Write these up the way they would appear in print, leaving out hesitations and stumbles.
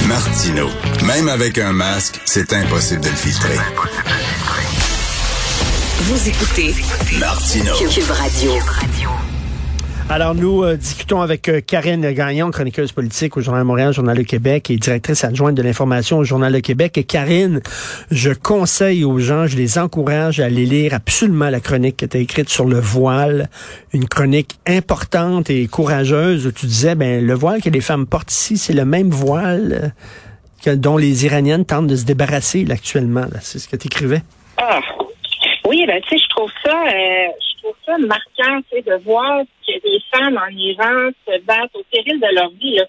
Martineau. Même avec un masque, c'est impossible de le filtrer. Vous écoutez Martineau. Cube Radio. Alors, nous discutons avec Karine Gagnon, chroniqueuse politique au Journal de Montréal, Journal de Québec et directrice adjointe de l'information au Journal de Québec. Et Karine, je conseille aux gens, je les encourage à aller lire absolument la chronique que tu as écrite sur le voile, une chronique importante et courageuse où tu disais, le voile que les femmes portent ici, c'est le même voile dont les Iraniennes tentent de se débarrasser là, actuellement. Là. C'est ce que tu écrivais. Ah, oui, tu sais, je trouve ça marquant, tu sais, de voir que des femmes en Iran se battent au péril de leur vie, là,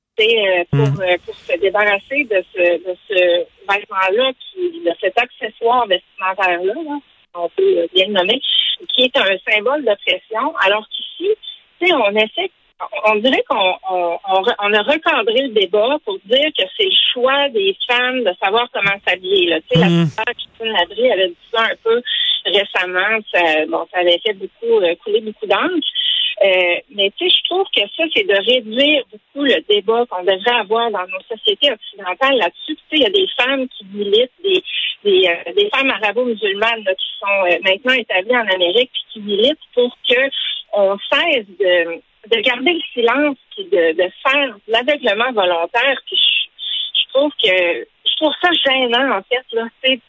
pour se débarrasser de ce vêtement-là, de cet accessoire vestimentaire-là, là, on peut bien le nommer, qui est un symbole d'oppression, alors qu'ici, tu sais, on dirait qu'on a recadré le débat pour dire que c'est le choix des femmes de savoir comment s'habiller. Là. Tu sais, la sœur Christine Labrie avait dit ça un peu récemment. Ça avait fait couler beaucoup d'encre. Mais tu sais, je trouve que ça, c'est de réduire beaucoup le débat qu'on devrait avoir dans nos sociétés occidentales là-dessus. Tu sais, il y a des femmes qui militent, des femmes arabo-musulmanes là, qui sont maintenant établies en Amérique puis qui militent pour que on cesse de garder le silence puis de faire l'aveuglement volontaire. Puis je trouve ça gênant en fait là, c'est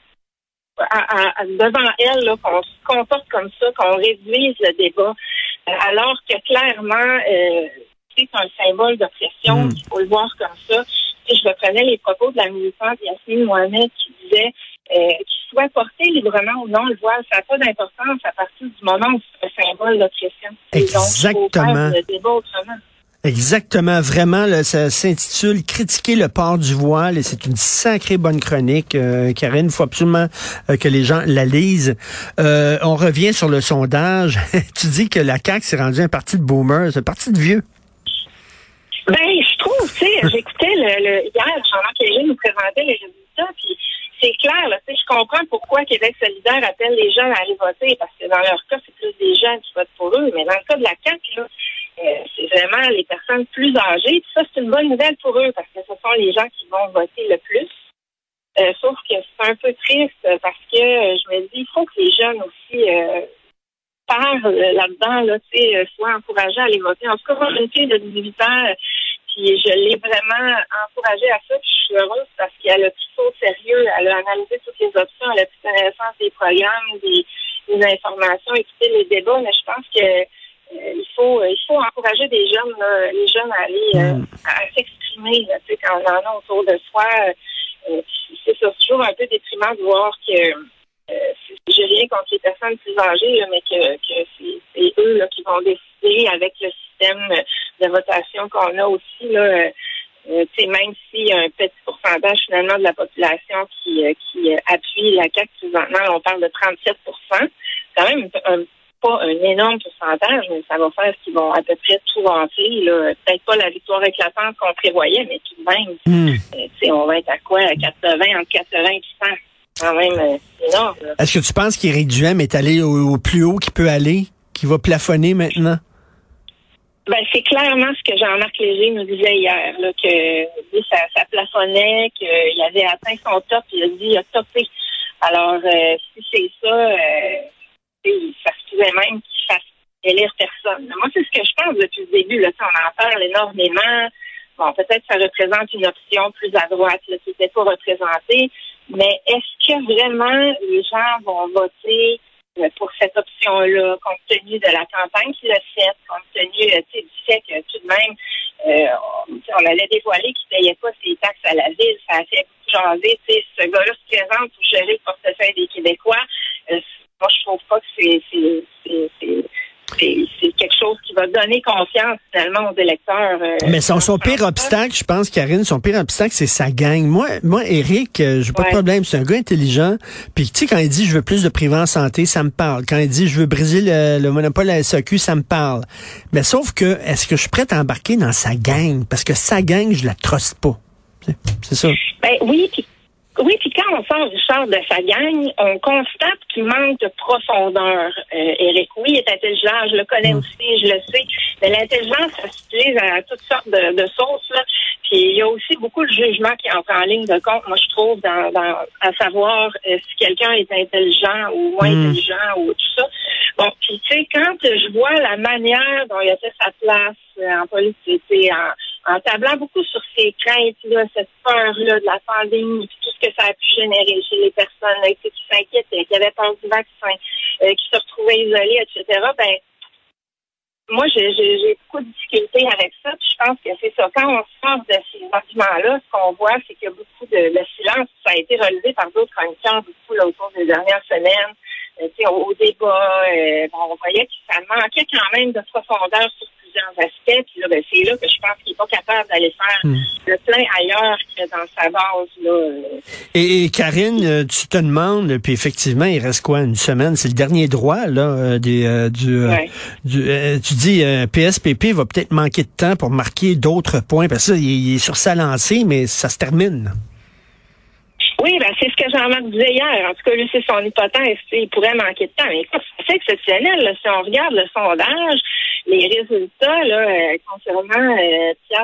devant elle là, qu'on se comporte comme ça, qu'on réduise le débat, alors que clairement c'est un symbole d'oppression. Il faut le voir comme ça. Et je reprenais les propos de la militante Yasmine Mohamed qui disait qu'il soit porté librement ou non le voile, ça n'a pas d'importance à partir du moment où c'est un symbole d'oppression. Exactement. Donc, il faut faire le débat autrement. Exactement, vraiment, là, ça s'intitule « Critiquer le port du voile » et c'est une sacrée bonne chronique, Karine. Il faut absolument que les gens la lisent. On revient sur le sondage. Tu dis que la CAQ s'est rendue un parti de boomers, un parti de vieux. Je trouve, tu sais, j'écoutais hier, Jean-Marc Léger nous présentait les résultats, puis c'est clair, là, tu sais, je comprends pourquoi Québec solidaire appelle les jeunes à aller voter, parce que dans leur cas, c'est plus des jeunes qui votent pour eux, mais dans le cas de la CAQ, là, c'est vraiment les personnes plus âgées. Puis ça, c'est une bonne nouvelle pour eux parce que ce sont les gens qui vont voter le plus. Sauf que c'est un peu triste parce que je me dis, il faut que les jeunes aussi parlent là-dedans, là, tu sais, soient encouragés à aller voter. En tout cas, moi, j'ai une fille de 18 ans, puis je l'ai vraiment encouragée à ça. Puis je suis heureuse parce qu'elle a pris ça au sérieux. Elle a analysé toutes les options, elle a pris connaissance des programmes, des informations, écouté les débats. Mais je pense que il faut encourager les jeunes à aller à s'exprimer là, tu sais, quand on en a autour de soi. C'est toujours un peu déprimant de voir que j'ai rien contre les personnes plus âgées, là, mais que c'est eux là, qui vont décider avec le système de votation qu'on a aussi là. Même s'il y a un petit pourcentage finalement de la population qui appuie la CAQ présentement, on parle de 37%. C'est quand même pas un énorme pourcentage, mais ça va faire qu'ils vont à peu près tout vanter. Peut-être pas la victoire éclatante qu'on prévoyait, mais tout de même, on va être à quoi? À 80, entre 80 et 100. Quand même, c'est énorme. Là. Est-ce que tu penses qu'Éric Duhem est allé au plus haut qu'il peut aller, qu'il va plafonner maintenant? C'est clairement ce que Jean-Marc Léger nous disait hier, là, que ça plafonnait, qu'il avait atteint son top, il a dit il a topé. Alors, si c'est ça, ça se pouvait même qu'il fasse élire personne. Moi, c'est ce que je pense depuis le début. Là, on en parle énormément. Bon, peut-être que ça représente une option plus à droite là, qui n'était pas représentée. Mais est-ce que vraiment les gens vont voter pour cette option-là, compte tenu de la campagne qu'il a faite, compte tenu du fait que tout de même, on allait dévoiler qu'il ne payait pas ses taxes à la ville. Ça a fait beaucoup jaser. Ce gars-là se présente pour gérer le portefeuille des Québécois. Moi, je trouve pas que c'est quelque chose qui va donner confiance finalement aux électeurs. Mais son pire obstacle, je pense, Karine, son pire obstacle, c'est sa gang. Moi, Éric, j'ai pas de problème. C'est un gars intelligent. Puis tu sais, quand il dit je veux plus de privé en santé, ça me parle. Quand il dit je veux briser le monopole à la SAQ, ça me parle. Mais sauf que, est-ce que je suis prête à embarquer dans sa gang? Parce que sa gang, je la truste pas. C'est ça. Oui, puis Oui, puis quand on sort Richard de sa gang, on constate qu'il manque de profondeur. Éric, oui, il est intelligent, je le connais aussi, je le sais, mais l'intelligence, ça s'utilise à toutes sortes de sauces, là. Puis il y a aussi beaucoup de jugement qui entre en ligne de compte, moi je trouve, à savoir si quelqu'un est intelligent ou moins intelligent ou tout ça. Bon, puis tu sais, quand je vois la manière dont il a fait sa place en politique, en tablant beaucoup sur ses craintes, là, cette peur-là de la pandémie, puis tout ce que ça a pu générer chez les personnes là, qui s'inquiétaient, qui avaient peur du vaccin, qui se retrouvaient isolées, etc., ben moi, j'ai beaucoup de difficultés avec ça. Puis je pense que c'est ça. Quand on sort de ces arguments-là, ce qu'on voit, c'est qu'il y a beaucoup le silence. Ça a été relevé par d'autres chroniqueurs beaucoup là, autour des dernières semaines. Au débat, on voyait que ça manquait quand même de profondeur sur plusieurs aspects. Puis là, c'est là que je pense qu'il n'est pas capable d'aller faire le plein ailleurs que dans sa base. Là. Et Karine, tu te demandes, puis effectivement, il reste quoi, une semaine? C'est le dernier droit là tu dis PSPP va peut-être manquer de temps pour marquer d'autres points, parce que ça, il est sur sa lancée, mais ça se termine. Oui, c'est ce que Jean-Marc disait hier. En tout cas, lui, c'est son hypothèse. Il pourrait manquer de temps. Mais écoute, c'est exceptionnel. Là, si on regarde le sondage, les résultats là, concernant Pierre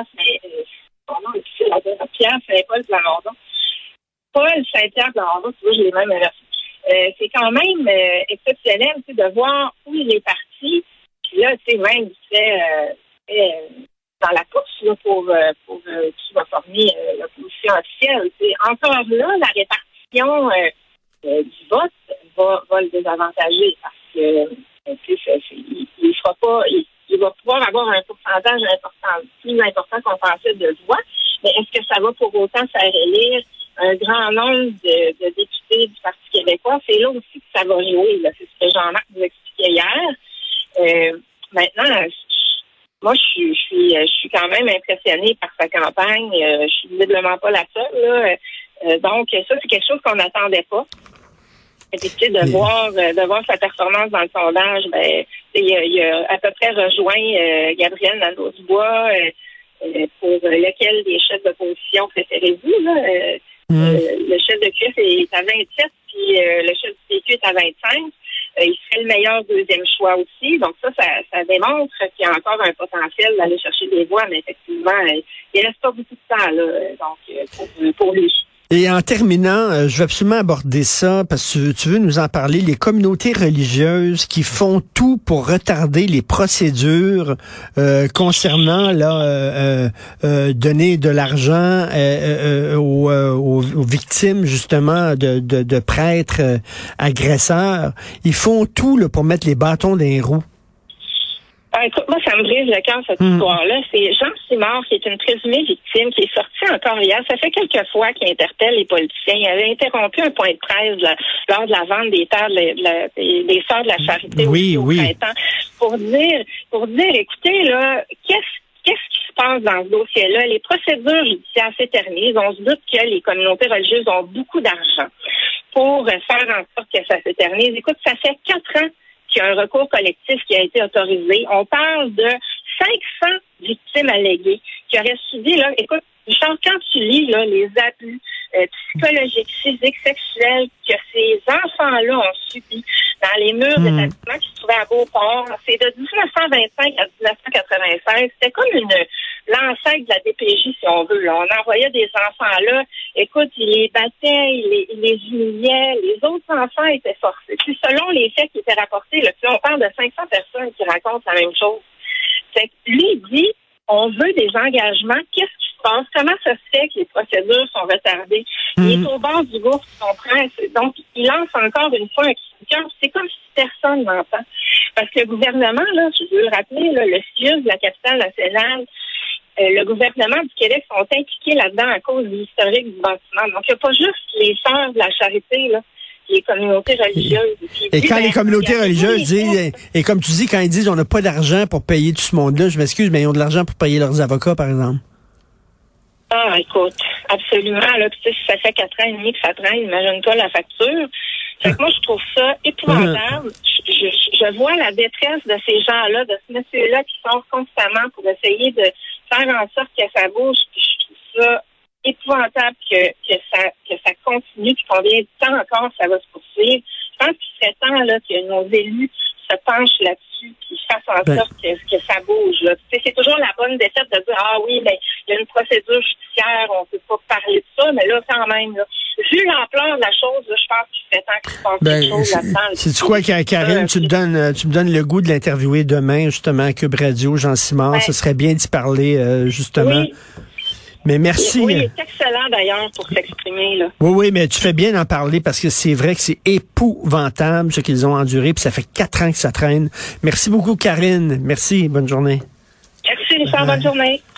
Saint-Paul Plamondon. Paul Saint-Pierre Plamondon, tu vois, je l'ai même inversé. C'est quand même exceptionnel de voir où il est parti. Puis là, tu sais, même, il fait dans la course là, pour qui va former l'opposition officielle. Encore là, la répartition du vote va le désavantager parce que il sera pas, il va pouvoir avoir un pourcentage plus important qu'on pensait de voix, mais est-ce que ça va pour autant faire élire un grand nombre de députés du Parti québécois? C'est là aussi que ça va jouer. Là. C'est ce que Jean-Marc vous expliquait hier. Maintenant, moi, je suis quand même impressionnée par sa campagne. Je suis visiblement pas la seule. Là. Donc, ça, c'est quelque chose qu'on n'attendait pas. Et puis, de voir sa performance dans le sondage, il a à peu près rejoint Gabriel Nadeau-Dubois, pour lequel les chefs d'opposition préférez-vous. Le chef de CUF est à 27, puis le chef du PQ est à 25. Il serait le meilleur deuxième choix aussi. Donc ça démontre qu'il y a encore un potentiel d'aller chercher des voix, mais effectivement, il reste pas beaucoup de temps là, pour lui. Et en terminant, je veux absolument aborder ça parce que tu veux nous en parler. Les communautés religieuses qui font tout pour retarder les procédures concernant donner de l'argent aux victimes justement de prêtres agresseurs. Ils font tout là, pour mettre les bâtons dans les roues. Écoute, moi, ça me brise le cœur, cette histoire-là. C'est Jean Simard, qui est une présumée victime, qui est sorti encore hier. Ça fait quelques fois qu'il interpelle les politiciens. Il avait interrompu un point de presse lors de la vente des terres des Sœurs de la Charité au printemps pour dire, écoutez, là, qu'est-ce qui se passe dans ce dossier-là? Les procédures judiciaires s'éternisent. On se doute que les communautés religieuses ont beaucoup d'argent pour faire en sorte que ça s'éternise. Écoute, ça fait 4 ans qu'il y a un recours collectif qui a été autorisé. On parle de 500 victimes alléguées qui auraient subi, là, écoute, Richard, quand tu lis là, les abus psychologiques, physiques, sexuels que ces enfants-là ont subis dans les murs d'établissements qui se trouvaient à Beauport, c'est de 1925 à 1996. C'était comme l'ancêtre de la DPJ, si on veut. Là. On envoyait des enfants là. Écoute, ils les battaient, ils les humiliaient. Les autres enfants étaient forcés. Puis selon les faits qui étaient rapportés, là, on parle de 500 personnes qui racontent la même chose. Fait que lui, il dit, on veut des engagements. Qu'est-ce qui se passe? Comment ça se fait que les procédures sont retardées? Il est au bord du gouffre, tu comprends? Donc, il lance encore une fois un cri de cœur. C'est comme si personne n'entend. Parce que le gouvernement, là, je veux le rappeler, là, le CIUS de la capitale nationale, le gouvernement du Québec sont impliqués là-dedans à cause de l'historique du bâtiment. Donc, il n'y a pas juste les Sœurs de la Charité, là, les communautés religieuses. Et quand les communautés religieuses disent, et comme tu dis, quand ils disent on n'a pas d'argent pour payer tout ce monde-là, je m'excuse, mais ils ont de l'argent pour payer leurs avocats, par exemple. Ah, écoute, absolument. Là, puis, ça fait 4 ans et demi que ça traîne, imagine-toi la facture. Fait que moi, je trouve ça épouvantable. Je vois la détresse de ces gens-là, de ce monsieur-là qui sort constamment pour essayer de faire en sorte que ça bouge. Puis je trouve ça épouvantable. épouvantable que ça continue, puis combien de temps encore ça va se poursuivre. Je pense qu'il serait temps là que nos élus se penchent là-dessus, qu'ils fassent en sorte que ça bouge. Là. C'est toujours la bonne défaite de dire oui, mais il y a une procédure judiciaire, on peut pas parler de ça, mais là, quand même, là, vu l'ampleur de la chose, là, je pense qu'il serait temps qu'il se passe quelque chose là-dedans. C'est quoi, Karine, tu me donnes le goût de l'interviewer demain, justement, à Cube Radio, Jean Simard. Ce serait bien d'y parler, justement. Oui. Mais merci. Oui, il est excellent d'ailleurs pour s'exprimer. Là. Oui, mais tu fais bien d'en parler parce que c'est vrai que c'est épouvantable ce qu'ils ont enduré, puis ça fait 4 ans que ça traîne. Merci beaucoup, Karine. Merci, bonne journée. Merci, Richard, bonne journée.